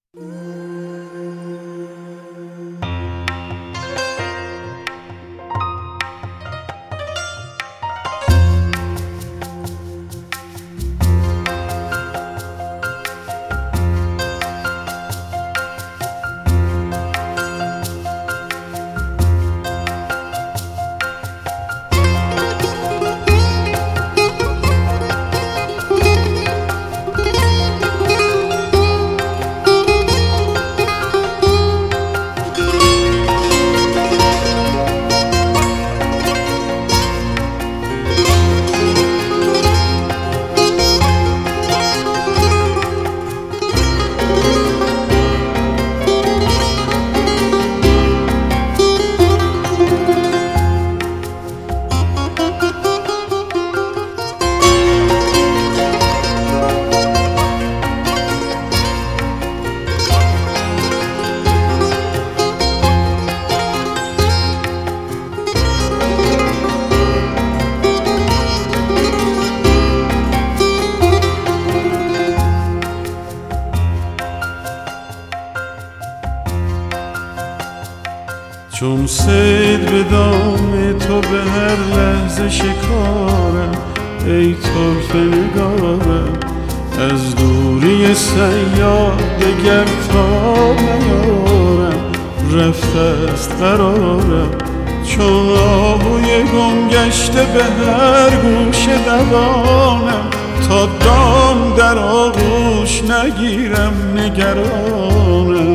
چون صید به دام تو به هر لحظه شکارم، ای طرف نگارم از دوری صیاد دگر تا نیارم، رفته است قرارم چون آهوی گم گشته به هر گوشه دوانم، تا دام در آغوش نگیرم نگرانم.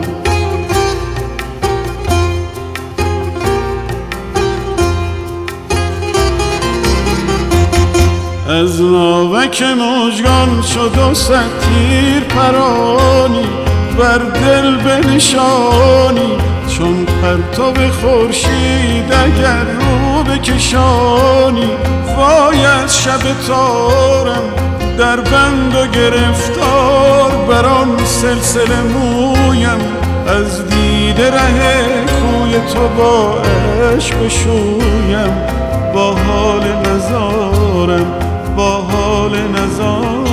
از ناوک مژگان شد و صد تیر پرانی، بر دل بنشانی چون پرتو خورشید اگر رو بکشانی. وای از شب تارم در بند و گرفتار، بر آن سلسله مویم از دیده ره کوی تو با عشق بشویم. با حال نزارم با حال نزارم.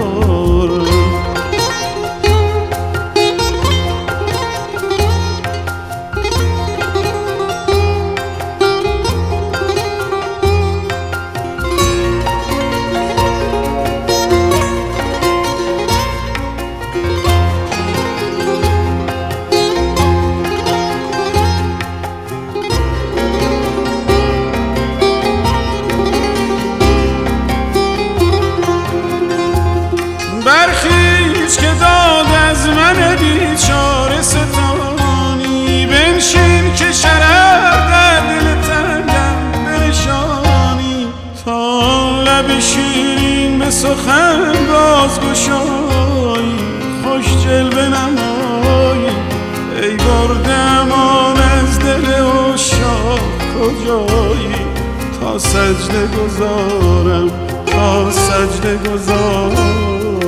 برخیز که داد از من بیچاره ستانی، بنشین که شرر در دل تنگم بنشانی. تا لب شیرین به سخن بازگشایی، خوش جلوه نمایی ای برده امان از دل عشاق کجایی. تا سجده گذارم تا سجده گذارم.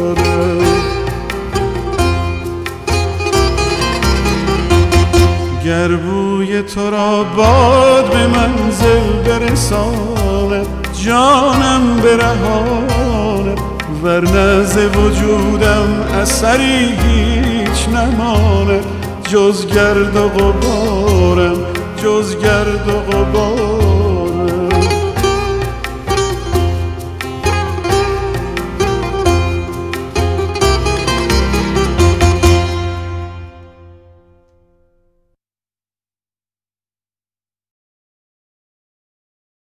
گر بوی تو را باد به منزل برساند، جانم برهاند ورنه ز وجودم اثری هیچ نماند. جز گرد و غبارم جز گرد و غبارم.